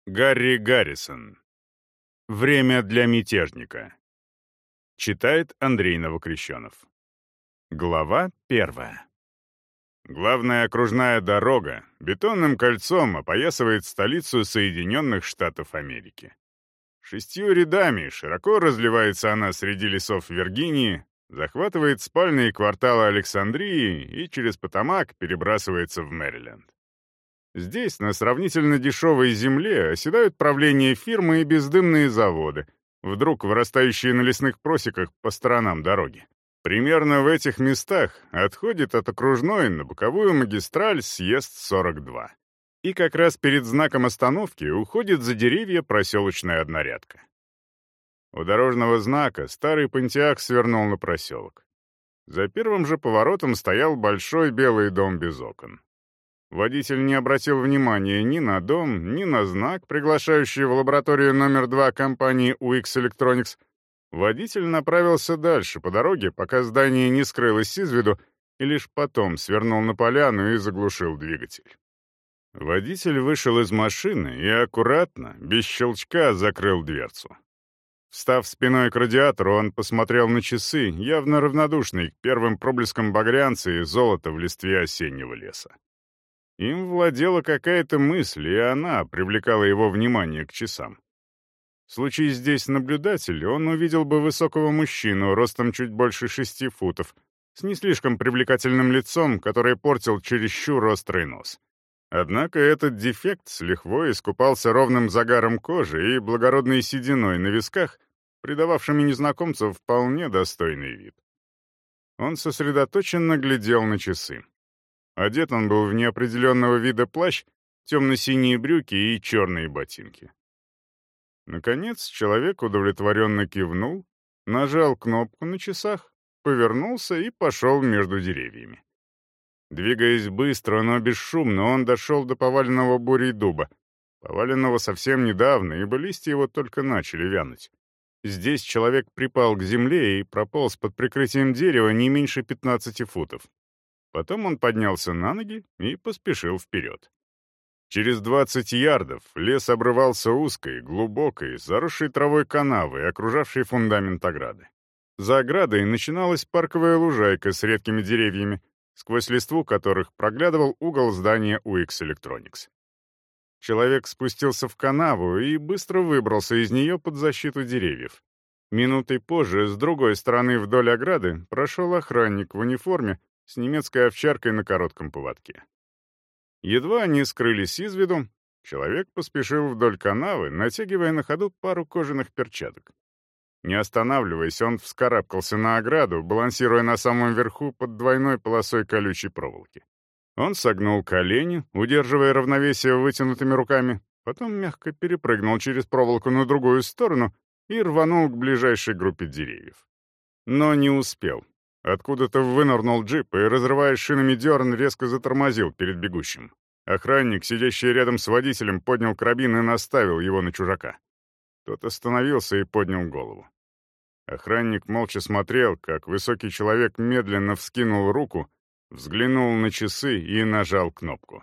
Гарри Гаррисон. Время для мятежника. Читает Андрей Новокрещенов. Глава 1. Главная окружная дорога бетонным кольцом опоясывает столицу Соединенных Штатов Америки. 6 рядами широко разливается она среди лесов Виргинии, захватывает спальные кварталы Александрии и через Потомак перебрасывается в Мэриленд. Здесь, на сравнительно дешевой земле, оседают правления фирмы и бездымные заводы, вдруг вырастающие на лесных просеках по сторонам дороги. Примерно в этих местах отходит от окружной на боковую магистраль съезд 42. И как раз перед знаком остановки уходит за деревья проселочная однорядка. У дорожного знака старый Понтиак свернул на проселок. За первым же поворотом стоял большой белый дом без окон. Водитель не обратил внимания ни на дом, ни на знак, приглашающий в лабораторию номер 2 компании UX Electronics. Водитель направился дальше по дороге, пока здание не скрылось из виду, и лишь потом свернул на поляну и заглушил двигатель. Водитель вышел из машины и аккуратно, без щелчка, закрыл дверцу. Встав спиной к радиатору, он посмотрел на часы, явно равнодушный к первым проблескам багрянца и золота в листве осеннего леса. Им владела какая-то мысль, и она привлекала его внимание к часам. Случись здесь наблюдатель, он увидел бы высокого мужчину, ростом чуть больше 6 футов, с не слишком привлекательным лицом, которое портил чересчур острый нос. Однако этот дефект с лихвой искупался ровным загаром кожи и благородной сединой на висках, придававшими незнакомцу вполне достойный вид. Он сосредоточенно глядел на часы. Одет он был в неопределенного вида плащ, темно-синие брюки и черные ботинки. Наконец, человек удовлетворенно кивнул, нажал кнопку на часах, повернулся и пошел между деревьями. Двигаясь быстро, но бесшумно, он дошел до поваленного бурей дуба, поваленного совсем недавно, ибо листья его только начали вянуть. Здесь человек припал к земле и прополз под прикрытием дерева не меньше 15 футов. Потом он поднялся на ноги и поспешил вперед. Через 20 ярдов лес обрывался узкой, глубокой, заросшей травой канавой, окружавшей фундамент ограды. За оградой начиналась парковая лужайка с редкими деревьями, сквозь листву которых проглядывал угол здания UX Electronics. Человек спустился в канаву и быстро выбрался из нее под защиту деревьев. Минутой позже, с другой стороны вдоль ограды, прошел охранник в униформе, с немецкой овчаркой на коротком поводке. Едва они скрылись из виду, человек поспешил вдоль канавы, натягивая на ходу пару кожаных перчаток. Не останавливаясь, он вскарабкался на ограду, балансируя на самом верху под двойной полосой колючей проволоки. Он согнул колени, удерживая равновесие вытянутыми руками, потом мягко перепрыгнул через проволоку на другую сторону и рванул к ближайшей группе деревьев. Но не успел. Откуда-то вынырнул джип и, разрывая шинами дерн, резко затормозил перед бегущим. Охранник, сидящий рядом с водителем, поднял карабин и наставил его на чужака. Тот остановился и поднял голову. Охранник молча смотрел, как высокий человек медленно вскинул руку, взглянул на часы и нажал кнопку.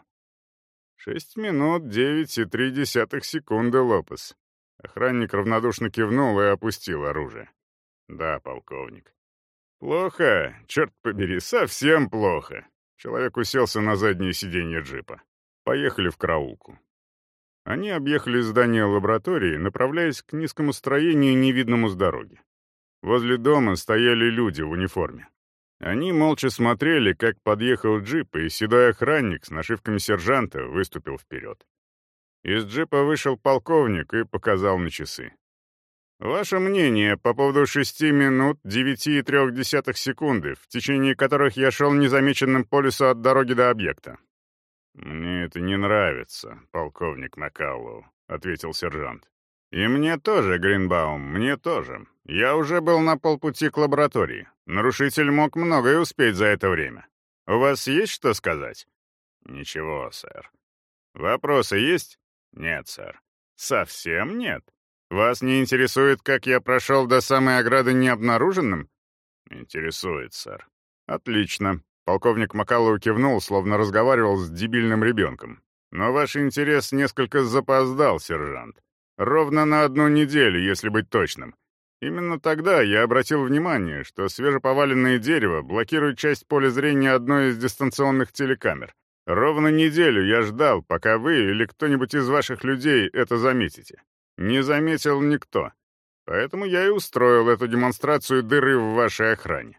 6 минут 9,3 секунды, Лопес. Охранник равнодушно кивнул и опустил оружие. «Да, полковник». «Плохо, черт побери, совсем плохо». Человек уселся на заднее сиденье джипа. «Поехали в караулку». Они объехали здание лаборатории, направляясь к низкому строению, невидному с дороги. Возле дома стояли люди в униформе. Они молча смотрели, как подъехал джип, и седой охранник с нашивками сержанта выступил вперед. Из джипа вышел полковник и показал на часы. «Ваше мнение по поводу 6 минут 9,3 секунды, в течение которых я шел незамеченным по лесу от дороги до объекта?» «Мне это не нравится, полковник Маккаллоу», — ответил сержант. «И мне тоже, Гринбаум, мне тоже. Я уже был на полпути к лаборатории. Нарушитель мог многое успеть за это время. У вас есть что сказать?» «Ничего, сэр». «Вопросы есть?» «Нет, сэр». «Совсем нет? Вас не интересует, как я прошел до самой ограды необнаруженным?» «Интересует, сэр». «Отлично». Полковник Маккаллоу кивнул, словно разговаривал с дебильным ребенком. но ваш интерес несколько запоздал, сержант. Ровно на 1 неделю, если быть точным. Именно тогда я обратил внимание, что свежеповаленное дерево блокирует часть поля зрения одной из дистанционных телекамер. Ровно неделю я ждал, пока вы или кто-нибудь из ваших людей это заметите. Не заметил никто. Поэтому я и устроил эту демонстрацию дыры в вашей охране.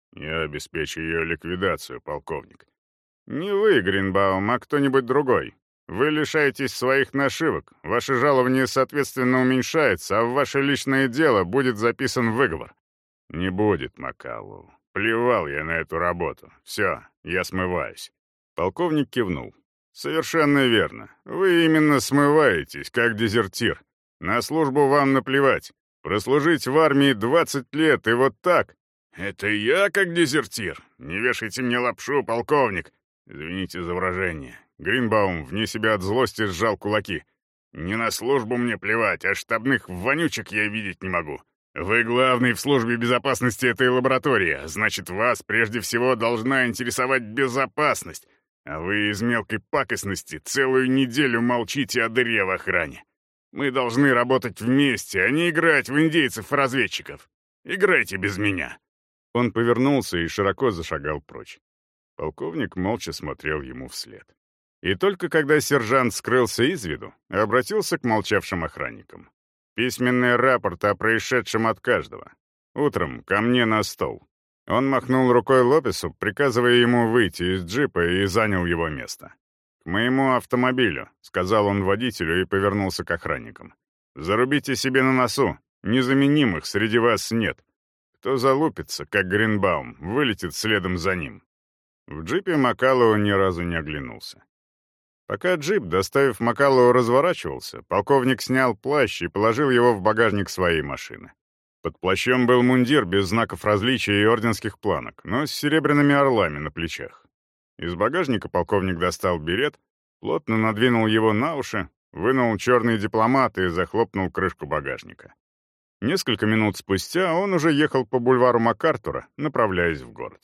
Я обеспечу ее ликвидацию, полковник. Не вы, Гринбаум, а кто-нибудь другой. Вы лишаетесь своих нашивок, ваше жалование, соответственно, уменьшается, а в ваше личное дело будет записан выговор. Не будет, Макаллоу. Плевал я на эту работу. Все, я смываюсь. Полковник кивнул. Совершенно верно. Вы именно смываетесь, как дезертир. На службу вам наплевать. Прослужить в армии 20 лет и вот так. Это я как дезертир? Не вешайте мне лапшу, полковник. Извините за выражение. Гринбаум вне себя от злости сжал кулаки. «Не на службу мне плевать, а штабных вонючек я видеть не могу. Вы главный в службе безопасности этой лаборатории, значит, вас прежде всего должна интересовать безопасность, а вы из мелкой пакостности целую неделю молчите о дыре в охране. Мы должны работать вместе, а не играть в индейцев-разведчиков. Играйте без меня». Он повернулся и широко зашагал прочь. Полковник молча смотрел ему вслед. И только когда сержант скрылся из виду, обратился к молчавшим охранникам. Письменный рапорт о происшедшем от каждого. Утром ко мне на стол. Он махнул рукой Лопесу, приказывая ему выйти из джипа, и занял его место. «К моему автомобилю», — сказал он водителю и повернулся к охранникам. «Зарубите себе на носу. Незаменимых среди вас нет. Кто залупится, как Гринбаум, вылетит следом за ним». В джипе Макаллоу ни разу не оглянулся. Пока джип, доставив Макаллоу, разворачивался, полковник снял плащ и положил его в багажник своей машины. Под плащом был мундир без знаков различия и орденских планок, но с серебряными орлами на плечах. Из багажника полковник достал берет, плотно надвинул его на уши, вынул черный дипломат и захлопнул крышку багажника. Несколько минут спустя он уже ехал по бульвару МакАртура, направляясь в город.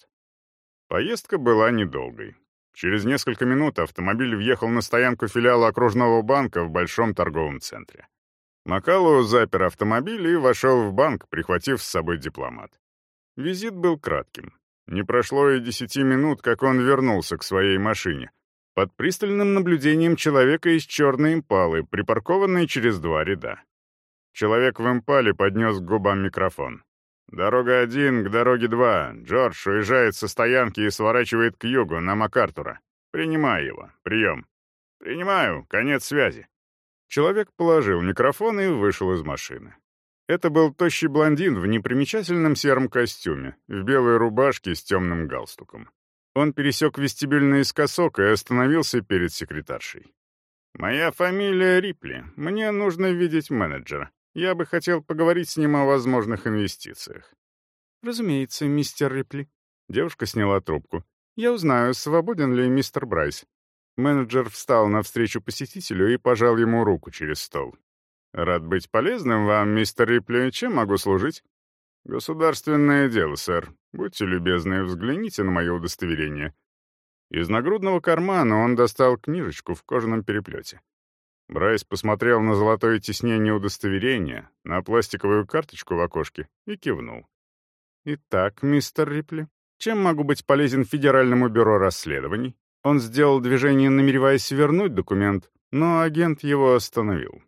Поездка была недолгой. Через несколько минут автомобиль въехал на стоянку филиала окружного банка в большом торговом центре. Макаллоу запер автомобиль и вошел в банк, прихватив с собой дипломат. Визит был кратким. Не прошло и 10 минут, как он вернулся к своей машине, под пристальным наблюдением человека из черной импалы, припаркованной через 2 ряда. Человек в импале поднес к губам микрофон. «Дорога 1 к дороге 2. Джордж уезжает со стоянки и сворачивает к югу, на МакАртура. Принимай его. Прием». «Принимаю. Конец связи». Человек положил микрофон и вышел из машины. Это был тощий блондин в непримечательном сером костюме, в белой рубашке с темным галстуком. Он пересек вестибюль наискосок и остановился перед секретаршей. «Моя фамилия Рипли. Мне нужно видеть менеджера. Я бы хотел поговорить с ним о возможных инвестициях». «Разумеется, мистер Рипли». Девушка сняла трубку. «Я узнаю, свободен ли мистер Брайс». Менеджер встал навстречу посетителю и пожал ему руку через стол. «Рад быть полезным вам, мистер Рипли. Чем могу служить?» «Государственное дело, сэр. Будьте любезны, взгляните на мое удостоверение». Из нагрудного кармана он достал книжечку в кожаном переплете. Брайс посмотрел на золотое тиснение удостоверения, на пластиковую карточку в окошке и кивнул. «Итак, мистер Рипли, чем могу быть полезен Федеральному бюро расследований?» Он сделал движение, намереваясь вернуть документ, но агент его остановил.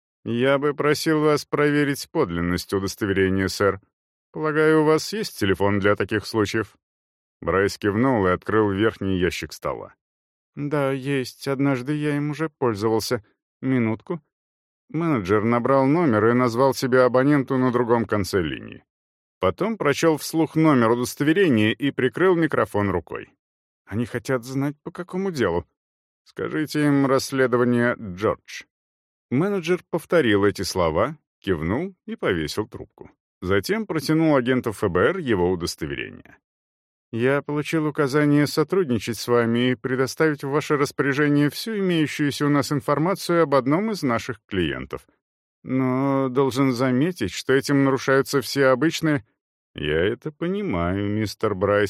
«Я бы просил вас проверить подлинность удостоверения, сэр. Полагаю, у вас есть телефон для таких случаев?» Брайс кивнул и открыл верхний ящик стола. «Да, есть. Однажды я им уже пользовался. Минутку». Менеджер набрал номер и назвал себя абоненту на другом конце линии. Потом прочел вслух номер удостоверения и прикрыл микрофон рукой. «Они хотят знать, по какому делу. Скажите им расследование Джордж». Менеджер повторил эти слова, кивнул и повесил трубку. Затем протянул агенту ФБР его удостоверение. «Я получил указание сотрудничать с вами и предоставить в ваше распоряжение всю имеющуюся у нас информацию об одном из наших клиентов. Но должен заметить, что этим нарушаются все обычные...» «Я это понимаю, мистер Брайс.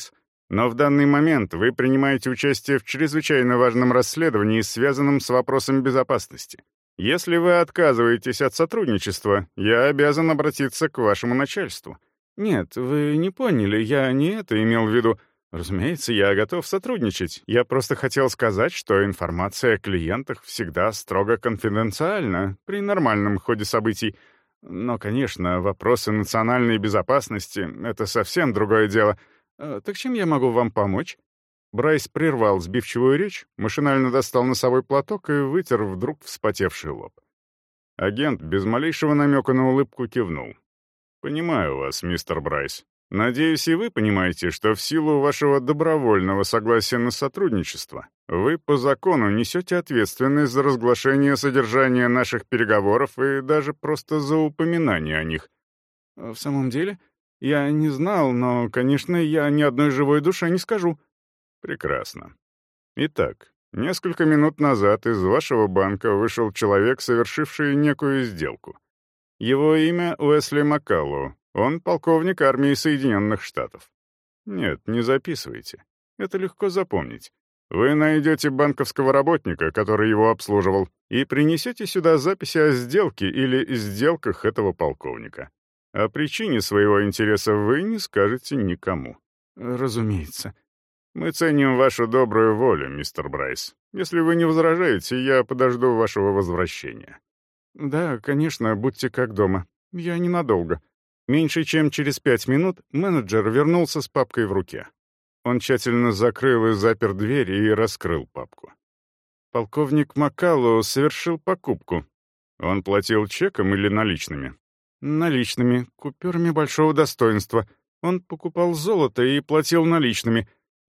Но в данный момент вы принимаете участие в чрезвычайно важном расследовании, связанном с вопросом безопасности. Если вы отказываетесь от сотрудничества, я обязан обратиться к вашему начальству». «Нет, вы не поняли, я не это имел в виду. Разумеется, я готов сотрудничать. Я просто хотел сказать, что информация о клиентах всегда строго конфиденциальна при нормальном ходе событий. Но, конечно, вопросы национальной безопасности — это совсем другое дело. Так чем я могу вам помочь?» Брайс прервал сбивчивую речь, машинально достал носовой платок и вытер вдруг вспотевший лоб. Агент без малейшего намека на улыбку кивнул. «Понимаю вас, мистер Брайс. Надеюсь, и вы понимаете, что в силу вашего добровольного согласия на сотрудничество вы по закону несете ответственность за разглашение содержания наших переговоров и даже просто за упоминание о них». «В самом деле? Я не знал, но, конечно, я ни одной живой душе не скажу». «Прекрасно. Итак, несколько минут назад из вашего банка вышел человек, совершивший некую сделку. Его имя Уэсли Маккаллоу. Он полковник армии Соединенных Штатов. Нет, не записывайте. Это легко запомнить. Вы найдете банковского работника, который его обслуживал, и принесете сюда записи о сделке или сделках этого полковника. О причине своего интереса вы не скажете никому». «Разумеется». «Мы ценим вашу добрую волю, мистер Брайс. Если вы не возражаете, я подожду вашего возвращения». «Да, конечно, будьте как дома. Я ненадолго». Меньше чем через 5 минут менеджер вернулся с папкой в руке. Он тщательно закрыл и запер дверь и раскрыл папку. Полковник Маккаллоу совершил покупку. Он платил чеком или наличными? Наличными, купюрами большого достоинства. Он покупал золото и платил наличными.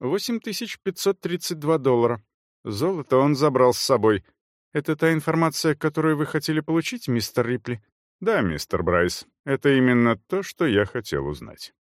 $8532. Золото он забрал с собой. Это та информация, которую вы хотели получить, мистер Рипли? Да, мистер Брайс, это именно то, что я хотел узнать.